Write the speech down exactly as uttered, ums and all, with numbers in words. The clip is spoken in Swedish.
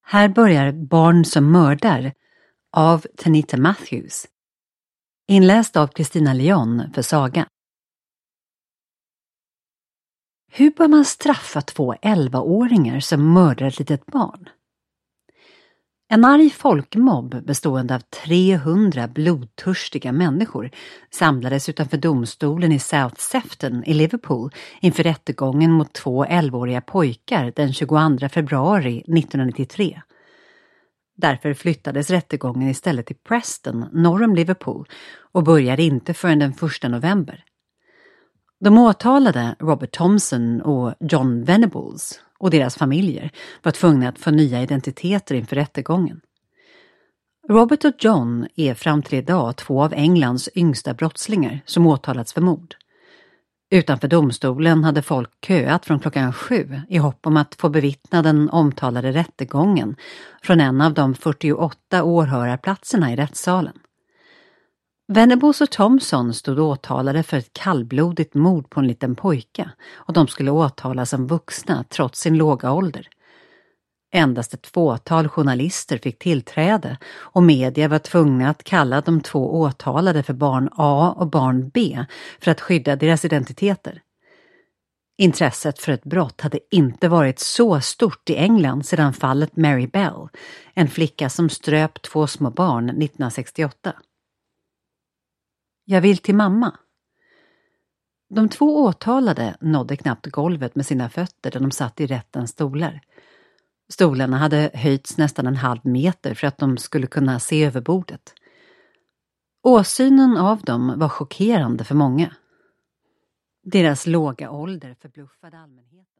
Här börjar Barn som mördar av Tanita Matthews. Inläst av Kristina Leon för Saga. Hur bör man straffa två elvaåringar som mördar ett litet barn? En arg folkmobb bestående av trehundra blodtörstiga människor samlades utanför domstolen i South Sefton i Liverpool inför rättegången mot två elvaåriga pojkar den tjugoandra februari nittonhundranittiotre. Därför flyttades rättegången istället till Preston norr om Liverpool och började inte förrän den första november. De åtalade Robert Thompson och John Venables och deras familjer var tvungna att få nya identiteter inför rättegången. Robert och John är fram till idag två av Englands yngsta brottslingar som åtalats för mord. Utanför domstolen hade folk köat från klockan sju i hopp om att få bevittna den omtalade rättegången från en av de fyrtioåtta åhörarplatserna i rättssalen. Venables och Thompson stod åtalade för ett kallblodigt mord på en liten pojke och de skulle åtalas som vuxna trots sin låga ålder. Endast ett fåtal journalister fick tillträde och media var tvungna att kalla de två åtalade för barn A och barn B för att skydda deras identiteter. Intresset för ett brott hade inte varit så stort i England sedan fallet Mary Bell, en flicka som ströp två små barn nittonhundrasextioåtta. Jag vill till mamma. De två åtalade nådde knappt golvet med sina fötter där de satt i rättens stolar. Stolarna hade höjts nästan en halv meter för att de skulle kunna se över bordet. Åsynen av dem var chockerande för många. Deras låga ålder förbluffade allmänheten.